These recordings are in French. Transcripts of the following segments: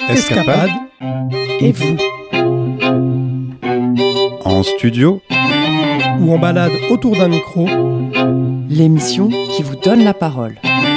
Escapade et vous. En studio Ou en balade autour d'un micro. L'émission qui vous donne la parole.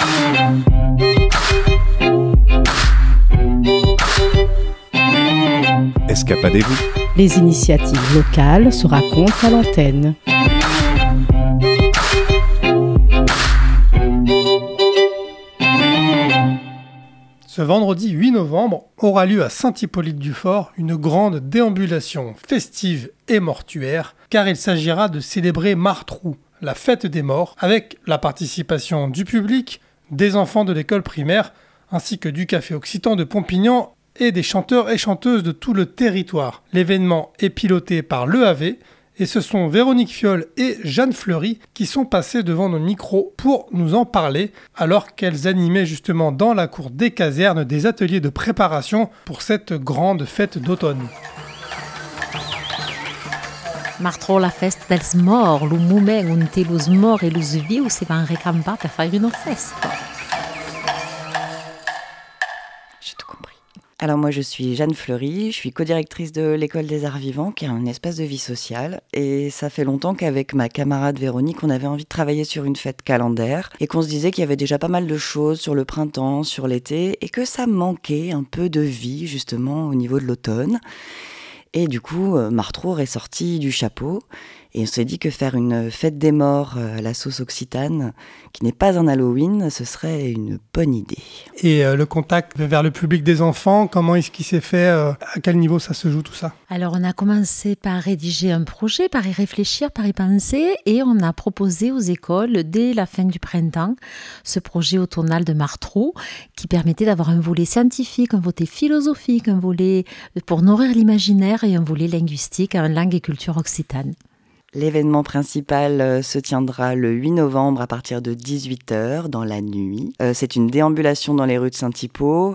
Escapadez-vous. Les initiatives locales se racontent à l'antenne. Ce vendredi 8 novembre aura lieu à Saint-Hippolyte-du-Fort une grande déambulation festive et mortuaire, car il s'agira de célébrer Martrou, la fête des morts, avec la participation du public, des enfants de l'école primaire, ainsi que du Café Occitan de Pompignan et des chanteurs et chanteuses de tout le territoire. L'événement est piloté par l'EAV, et ce sont Véronique Fiol et Jeanne Fleury qui sont passées devant nos micros pour nous en parler, alors qu'elles animaient justement dans la cour des casernes des ateliers de préparation pour cette grande fête d'automne. Martrò la festa dels morts, lo moment on té los morts et los vius se van recampar per faire une festa. J'ai tout compris. Alors moi je suis Jeanne Fleury, je suis codirectrice de l'École des Arts Vivants qui est un espace de vie sociale et ça fait longtemps qu'avec ma camarade Véronique on avait envie de travailler sur une fête calendaire et qu'on se disait qu'il y avait déjà pas mal de choses sur le printemps, sur l'été et que ça manquait un peu de vie justement au niveau de l'automne. Et du coup, Martrò est sorti du chapeau et on s'est dit que faire une fête des morts à la sauce occitane, qui n'est pas un Halloween, ce serait une bonne idée. Et le contact vers le public des enfants, comment est-ce qu'il s'est fait, à quel niveau ça se joue tout ça ? Alors on a commencé par rédiger un projet, par y réfléchir, par y penser et on a proposé aux écoles dès la fin du printemps ce projet automnal de Martrò qui permettait d'avoir un volet scientifique, un volet philosophique, un volet pour nourrir l'imaginaire et un volet linguistique en langue et culture occitane. L'événement principal se tiendra le 8 novembre à partir de 18h dans la nuit. C'est une déambulation dans les rues de Saint-Hippo,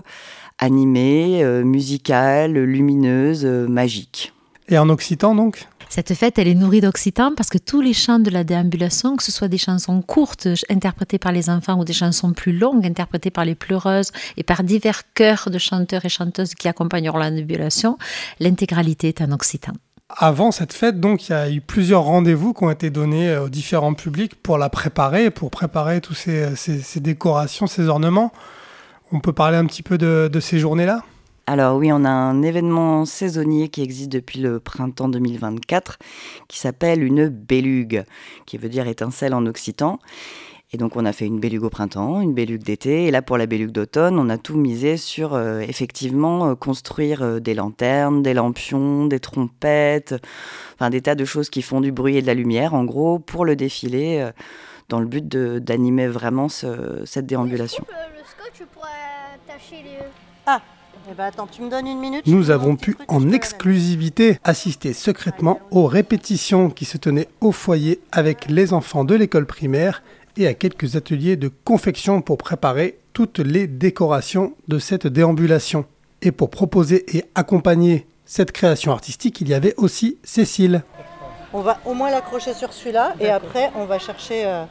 animée, musicale, lumineuse, magique. Et en occitan donc ? Cette fête, elle est nourrie d'occitan parce que tous les chants de la déambulation, que ce soit des chansons courtes interprétées par les enfants ou des chansons plus longues interprétées par les pleureuses et par divers chœurs de chanteurs et chanteuses qui accompagneront la déambulation, l'intégralité est en occitan. Avant cette fête, donc, il y a eu plusieurs rendez-vous qui ont été donnés aux différents publics pour la préparer, pour préparer tous ces décorations, ces ornements. On peut parler un petit peu de ces journées-là ? Alors oui, on a un événement saisonnier qui existe depuis le printemps 2024 qui s'appelle une bélugue, qui veut dire étincelle en occitan. Et donc on a fait une bélugue au printemps, une bélugue d'été, et là pour la bélugue d'automne, on a tout misé sur effectivement construire des lanternes, des lampions, des trompettes, enfin des tas de choses qui font du bruit et de la lumière, en gros, pour le défilé, dans le but d'animer vraiment cette déambulation. Le scotch pour attacher les... Ah, eh ben attends, tu me donnes une minute. Nous avons pu en exclusivité assister secrètement aux répétitions qui se tenaient au foyer avec les enfants de l'école primaire et à quelques ateliers de confection pour préparer toutes les décorations de cette déambulation. Et pour proposer et accompagner cette création artistique, il y avait aussi Cécile. On va au moins l'accrocher sur celui-là et après on va chercher...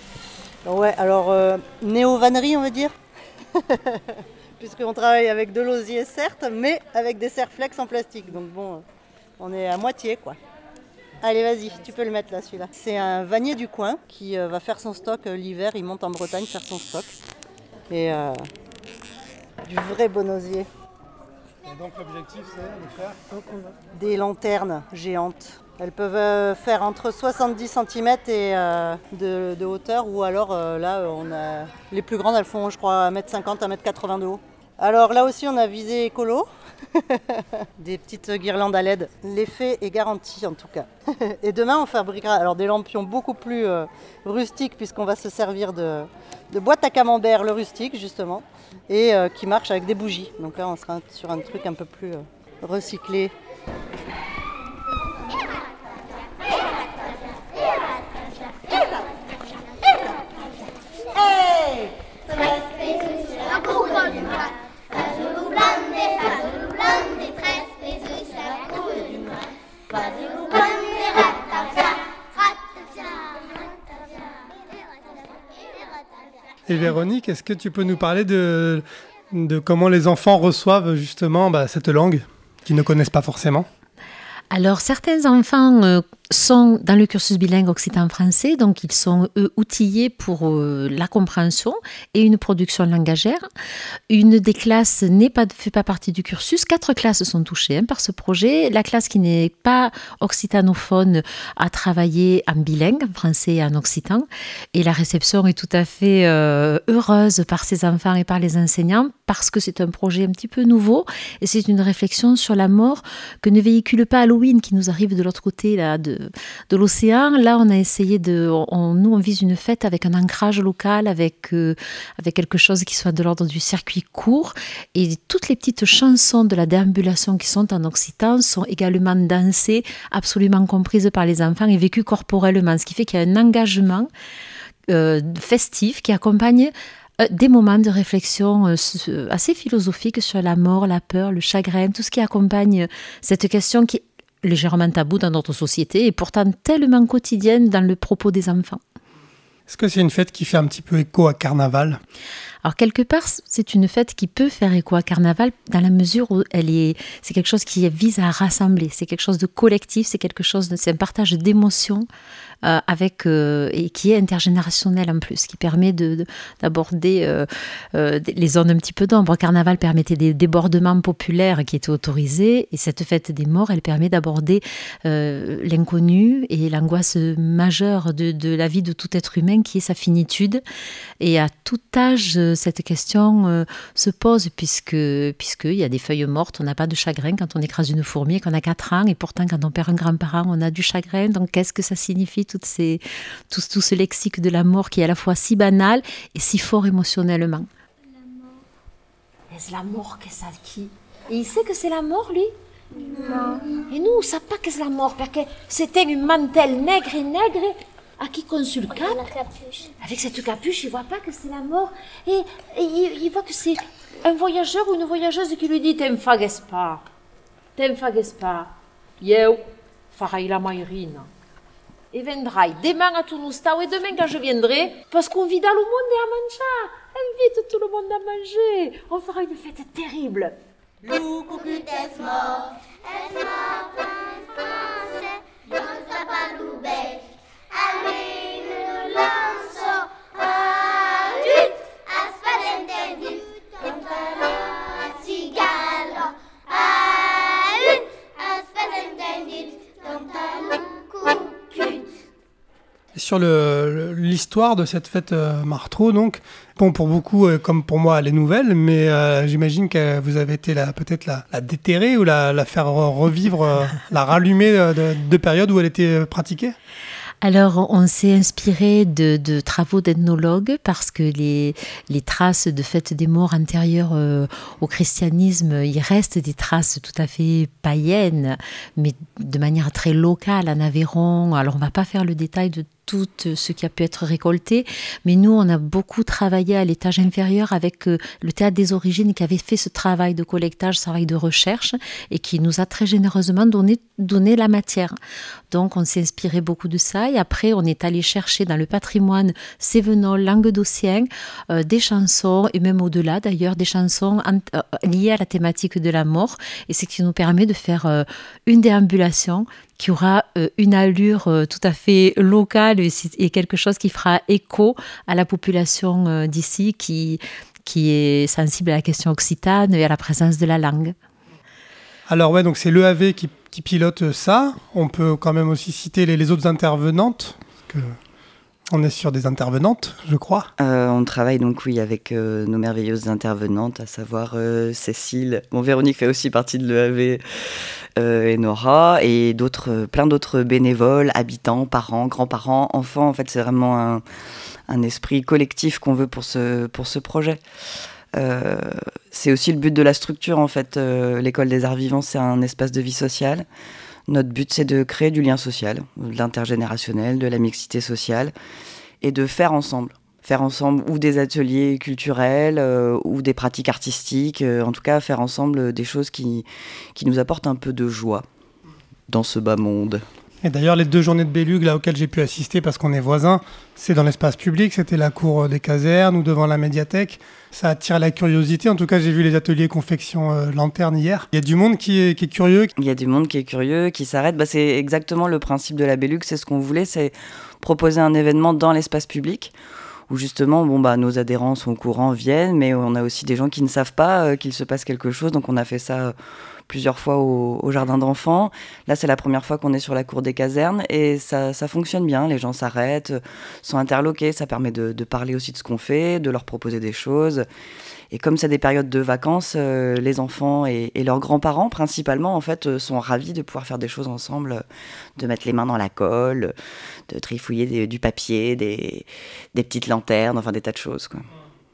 néo-vannerie on va dire. Puisqu'on travaille avec de l'osier certes, mais avec des serre-flex en plastique. Donc bon, on est à moitié quoi. Allez, vas-y, tu peux le mettre là, celui-là. C'est un vannier du coin qui va faire son stock l'hiver. Il monte en Bretagne faire son stock. Et du vrai bon osier. Et donc l'objectif, c'est de faire des lanternes géantes. Elles peuvent faire entre 70 cm et de hauteur. Ou alors, là, on a les plus grandes, elles font, je crois, 1m50, 1m80 de haut. Alors là aussi, on a visé écolo. Des petites guirlandes à LED. L'effet est garanti en tout cas. Et demain on fabriquera alors des lampions beaucoup plus rustiques puisqu'on va se servir de boîte à camembert, le rustique justement, et qui marche avec des bougies. Donc là on sera sur un truc un peu plus recyclé. Hey! Et Véronique, est-ce que tu peux nous parler de de comment les enfants reçoivent justement cette langue qu'ils ne connaissent pas forcément. Alors, certains enfants sont dans le cursus bilingue occitan-français, donc ils sont outillés pour la compréhension et une production langagère. Une des classes fait pas partie du cursus. 4 classes sont touchées par ce projet. La classe qui n'est pas occitanophone a travaillé en bilingue, en français et en occitan. Et la réception est tout à fait heureuse par ces enfants et par les enseignants parce que c'est un projet un petit peu nouveau et c'est une réflexion sur la mort que ne véhicule pas Halloween qui nous arrive de l'autre côté là, de l'océan. Là, on a essayé on vise une fête avec un ancrage local, avec quelque chose qui soit de l'ordre du circuit court. Et toutes les petites chansons de la déambulation qui sont en occitan sont également dansées, absolument comprises par les enfants et vécues corporellement. Ce qui fait qu'il y a un engagement festif qui accompagne des moments de réflexion assez philosophiques sur la mort, la peur, le chagrin, tout ce qui accompagne cette question qui est légèrement tabou dans notre société et pourtant tellement quotidienne dans le propos des enfants. Est-ce que c'est une fête qui fait un petit peu écho à Carnaval ? Alors quelque part, c'est une fête qui peut faire écho à Carnaval dans la mesure où c'est quelque chose qui vise à rassembler, c'est quelque chose de collectif, c'est un partage d'émotions et qui est intergénérationnel en plus, qui permet d'aborder les zones un petit peu d'ombre. Carnaval permettait des débordements populaires qui étaient autorisés et cette fête des morts, elle permet d'aborder l'inconnu et l'angoisse majeure de la vie de tout être humain qui est sa finitude. Et à tout âge, cette question se pose puisqu'il y a des feuilles mortes, on n'a pas de chagrin quand on écrase une fourmi et qu'on a 4 ans et pourtant quand on perd un grand-parent, on a du chagrin. Donc qu'est-ce que ça signifie tout ce lexique de la mort qui est à la fois si banal et si fort émotionnellement. Est-ce la mort qu'est-ce qui? Et il sait que c'est la mort, lui? Non. Et nous, on ne sait pas que c'est la mort, parce que c'était une mantelle nègre, à qui qu'on se le cap. Avec cette capuche, il ne voit pas que c'est la mort. Et il voit que c'est un voyageur ou une voyageuse qui lui dit « T'enfagues pas. Yo, farai la maïrine. » Et vendrai demain à Touloustao et demain quand je viendrai, parce qu'on vit dans le monde et à manger. Invite tout le monde à manger. On fera une fête terrible. Es mort en français, non pas l'oubek. Allez, nous lançons à lutte, à se faire interdit, comme un cigale. À lutte, à se faire interdit, comme un coup. Et sur l'histoire de cette fête Martrot, donc, bon, pour beaucoup, comme pour moi, elle est nouvelle, mais j'imagine que vous avez été peut-être la déterrer ou la faire revivre, la rallumer de périodes où elle était pratiquée. Alors, on s'est inspiré de travaux d'ethnologues parce que les traces de fête des morts antérieures au christianisme, il reste des traces tout à fait païennes, mais de manière très locale en Aveyron. Alors, on ne va pas faire le détail de tout ce qui a pu être récolté, mais nous, on a beaucoup travaillé à l'étage inférieur avec le Théâtre des Origines qui avait fait ce travail de collectage, ce travail de recherche et qui nous a très généreusement donné la matière. Donc, on s'est inspiré beaucoup de ça et après, on est allé chercher dans le patrimoine cévenol, languedocien, des chansons et même au-delà d'ailleurs, des chansons liées à la thématique de la mort et c'est ce qui nous permet de faire une déambulation qui aura une allure tout à fait locale et quelque chose qui fera écho à la population d'ici qui est sensible à la question occitane et à la présence de la langue. Alors ouais, donc c'est l'EAV qui pilote ça. On peut quand même aussi citer les autres intervenantes, parce que on est sur des intervenantes, je crois. On travaille donc, oui, avec nos merveilleuses intervenantes, à savoir Cécile. Bon, Véronique fait aussi partie de l'EAV et Nora, et plein d'autres bénévoles, habitants, parents, grands-parents, enfants. En fait, c'est vraiment un esprit collectif qu'on veut pour ce projet. C'est aussi le but de la structure, en fait. L'école des arts vivants, c'est un espace de vie sociale. Notre but, c'est de créer du lien social, de l'intergénérationnel, de la mixité sociale, et de faire ensemble ou des ateliers culturels ou des pratiques artistiques, en tout cas faire ensemble des choses qui nous apportent un peu de joie dans ce bas monde. Et d'ailleurs, les 2 journées de Belugue là, auxquelles j'ai pu assister parce qu'on est voisins, c'est dans l'espace public, c'était la cour des casernes ou devant la médiathèque. Ça attire la curiosité. En tout cas, j'ai vu les ateliers confection lanterne hier. Il y a du monde qui est curieux. Il y a du monde qui est curieux, qui s'arrête. C'est exactement le principe de la Belugue, c'est ce qu'on voulait, c'est proposer un événement dans l'espace public où justement nos adhérents sont au courant, viennent, mais on a aussi des gens qui ne savent pas qu'il se passe quelque chose. Donc on a fait ça plusieurs fois au jardin d'enfants. Là, c'est la première fois qu'on est sur la cour des casernes et ça fonctionne bien. Les gens s'arrêtent, sont interloqués. Ça permet de parler aussi de ce qu'on fait, de leur proposer des choses. Et comme c'est des périodes de vacances, les enfants et leurs grands-parents, principalement, en fait, sont ravis de pouvoir faire des choses ensemble, de mettre les mains dans la colle, de trifouiller du papier, des petites lanternes, enfin des tas de choses, quoi.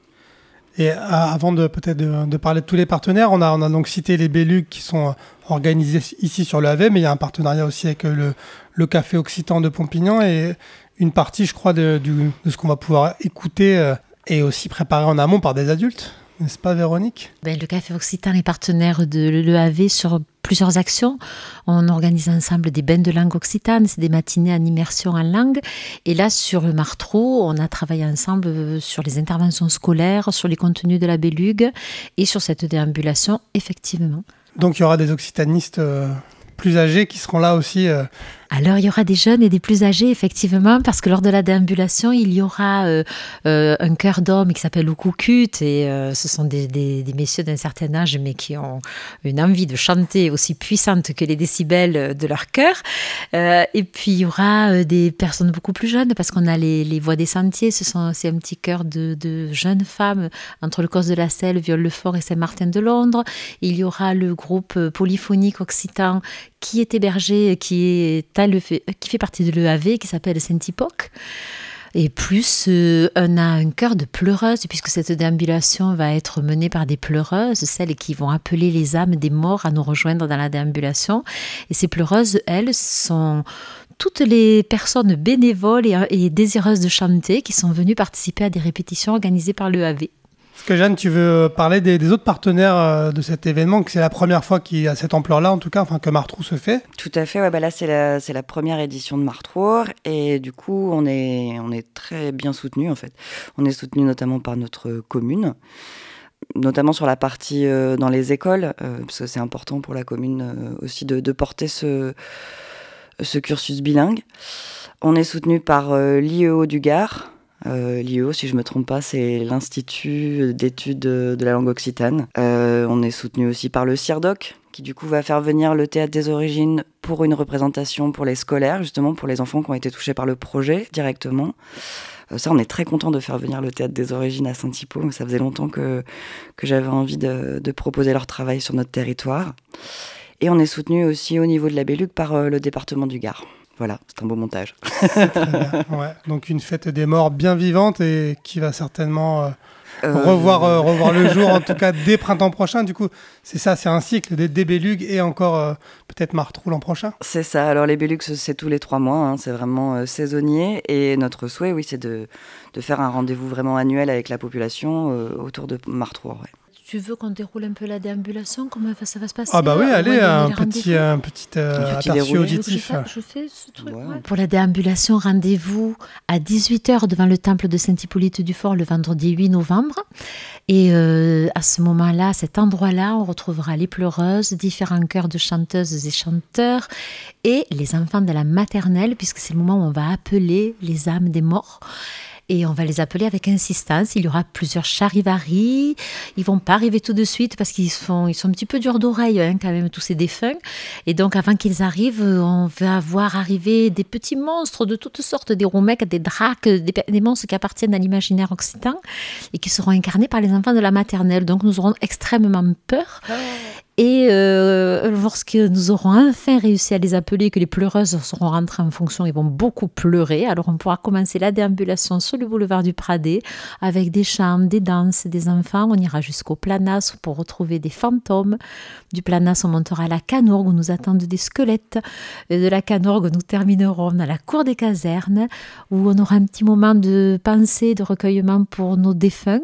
Et avant de parler de tous les partenaires, on a donc cité les Belugues qui sont organisés ici sur le Havet, mais il y a un partenariat aussi avec le Café Occitan de Pompignan et une partie, je crois, de ce qu'on va pouvoir écouter est aussi préparée en amont par des adultes. N'est-ce pas, Véronique ? Le Café Occitan est partenaire de l'EAV sur plusieurs actions. On organise ensemble des bains de langue occitane, c'est des matinées en immersion en langue. Et là, sur le Martrou, on a travaillé ensemble sur les interventions scolaires, sur les contenus de la Belugue et sur cette déambulation, effectivement. Donc, il y aura des occitanistes plus âgés qui seront là aussi. Alors, il y aura des jeunes et des plus âgés, effectivement, parce que lors de la déambulation, il y aura un chœur d'hommes qui s'appelle Oukoucut, et ce sont des messieurs d'un certain âge, mais qui ont une envie de chanter aussi puissante que les décibels de leur chœur. Et puis, il y aura des personnes beaucoup plus jeunes, parce qu'on a les Voix des Sentiers, c'est un petit chœur de jeunes femmes, entre le Cos de la Selle, Viol-le-Fort et Saint-Martin de Londres. Il y aura le groupe polyphonique occitan qui est hébergé, qui fait partie de l'EAV, qui s'appelle Saint-Hypoque. Et plus, on a un chœur de pleureuses, puisque cette déambulation va être menée par des pleureuses, celles qui vont appeler les âmes des morts à nous rejoindre dans la déambulation. Et ces pleureuses, elles, sont toutes les personnes bénévoles et désireuses de chanter qui sont venues participer à des répétitions organisées par l'EAV. Est-ce que Jeanne, tu veux parler des autres partenaires de cet événement, que c'est la première fois qu'il y a cette ampleur-là, en tout cas, que Martrou se fait ? Tout à fait, là c'est la première édition de Martrou, et du coup on est très bien soutenus en fait. On est soutenus notamment par notre commune, notamment sur la partie dans les écoles, parce que c'est important pour la commune aussi de porter ce cursus bilingue. On est soutenus par l'IEO du Gard. L'IEO, si je ne me trompe pas, c'est l'Institut d'études de la langue occitane. On est soutenu aussi par le CIRDOC, qui du coup va faire venir le Théâtre des Origines pour une représentation pour les scolaires, justement pour les enfants qui ont été touchés par le projet directement. Ça, on est très content de faire venir le Théâtre des Origines à Saint-Hypo. Ça faisait longtemps que j'avais envie de proposer leur travail sur notre territoire. Et on est soutenu aussi au niveau de la Belugue par le département du Gard. Voilà, c'est un beau montage. C'est très bien. Ouais. Donc une fête des morts bien vivante et qui va certainement revoir le jour, en tout cas dès printemps prochain. Du coup, c'est un cycle des Belugues et encore peut-être Martrou l'an prochain. C'est ça. Alors les Belugues, c'est tous les 3 mois. C'est vraiment saisonnier. Et notre souhait, oui, c'est de faire un rendez-vous vraiment annuel avec la population autour de Martrou. Ouais. Tu veux qu'on déroule un peu la déambulation ? Comment ça va se passer ? Ah bah oui, allez, un petit aperçu auditif. Je fais ce truc. Ouais. Pour la déambulation, rendez-vous à 18h devant le temple de Saint-Hippolyte-du-Fort le vendredi 8 novembre. Et à ce moment-là, à cet endroit-là, on retrouvera les pleureuses, différents chœurs de chanteuses et chanteurs et les enfants de la maternelle, puisque c'est le moment où on va appeler les âmes des morts. Et on va les appeler avec insistance. Il y aura plusieurs charivaris. Ils ne vont pas arriver tout de suite parce qu'ils sont un petit peu durs d'oreille, quand même, tous ces défunts. Et donc, avant qu'ils arrivent, on va voir arriver des petits monstres de toutes sortes, des roumecs, des dracs, des monstres qui appartiennent à l'imaginaire occitan et qui seront incarnés par les enfants de la maternelle. Donc, nous aurons extrêmement peur. Et lorsque nous aurons enfin réussi à les appeler, que les pleureuses seront rentrées en fonction, ils vont beaucoup pleurer. Alors on pourra commencer la déambulation sur le boulevard du Pradet avec des chants, des danses, des enfants. On ira jusqu'au Planas pour retrouver des fantômes. Du Planas, on montera à la Canorgue où nous attendent des squelettes. Et de la Canorgue, nous terminerons à la cour des casernes où on aura un petit moment de pensée, de recueillement pour nos défunts.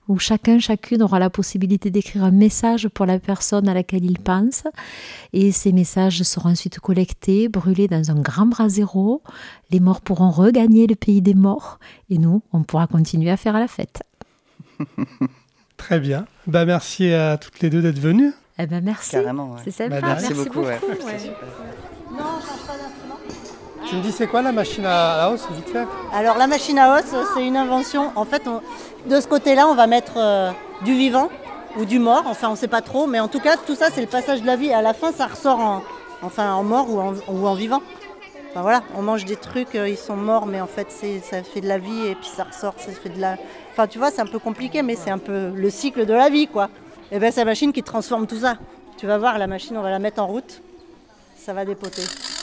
où chacune aura la possibilité d'écrire un message pour la personne à laquelle il pense. Et ces messages seront ensuite collectés, brûlés dans un grand brasero. Les morts pourront regagner le pays des morts et nous, on pourra continuer à faire la fête. Très bien. Merci à toutes les deux d'être venues. Merci. Carrément, ouais. C'est sympa. Merci beaucoup. Ouais. Ouais. C'est super. Non, on change pas d'instrument. Tu me dis c'est quoi la machine à hausse, vite fait? Alors la machine à hausse, c'est une invention. En fait, de ce côté-là, on va mettre du vivant ou du mort. Enfin, on ne sait pas trop, mais en tout cas, tout ça, c'est le passage de la vie. À la fin, ça ressort en mort ou en vivant. Enfin voilà, on mange des trucs, ils sont morts, mais en fait, ça fait de la vie et puis ça ressort, ça fait de la... Enfin, tu vois, c'est un peu compliqué, mais c'est un peu le cycle de la vie, quoi. Et c'est la machine qui transforme tout ça. Tu vas voir, la machine, on va la mettre en route. Ça va dépoter.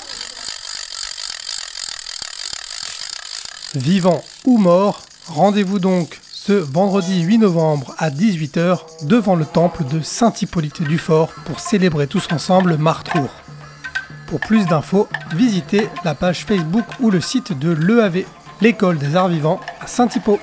Vivant ou mort, rendez-vous donc ce vendredi 8 novembre à 18h devant le temple de Saint-Hippolyte-du-Fort pour célébrer tous ensemble Marthour. Pour plus d'infos, visitez la page Facebook ou le site de l'EAV, l'école des arts vivants à Saint-Hippo.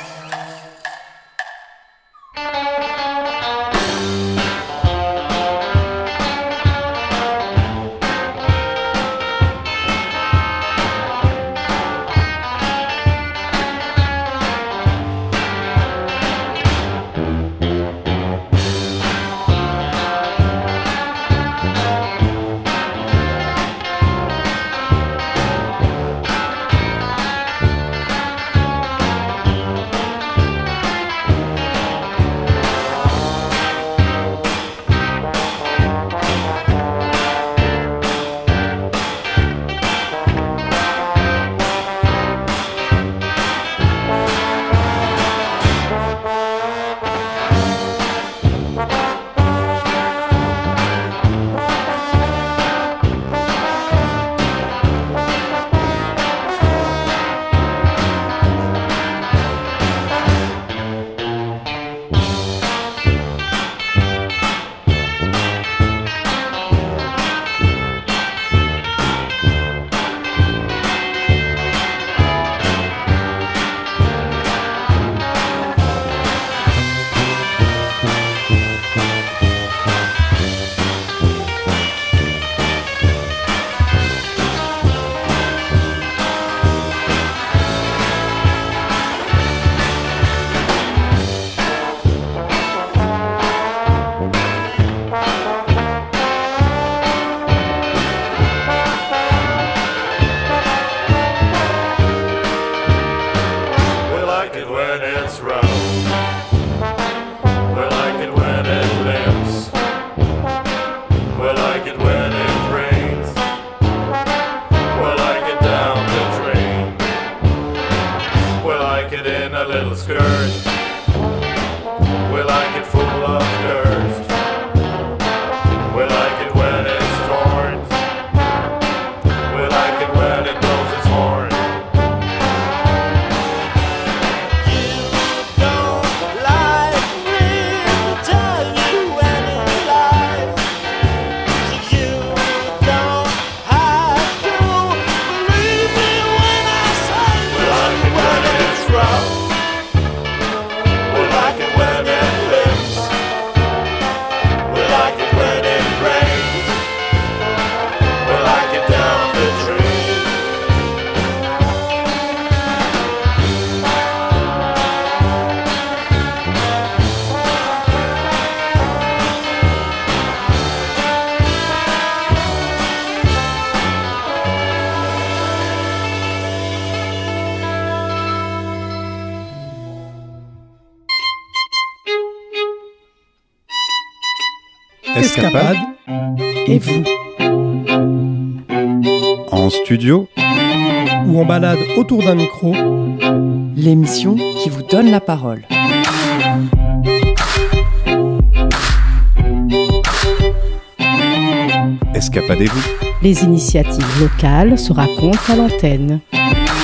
Escapade Et vous? En studio ou en balade autour d'un micro, l'émission qui vous donne la parole. Escapadez-vous. Les initiatives locales se racontent à l'antenne.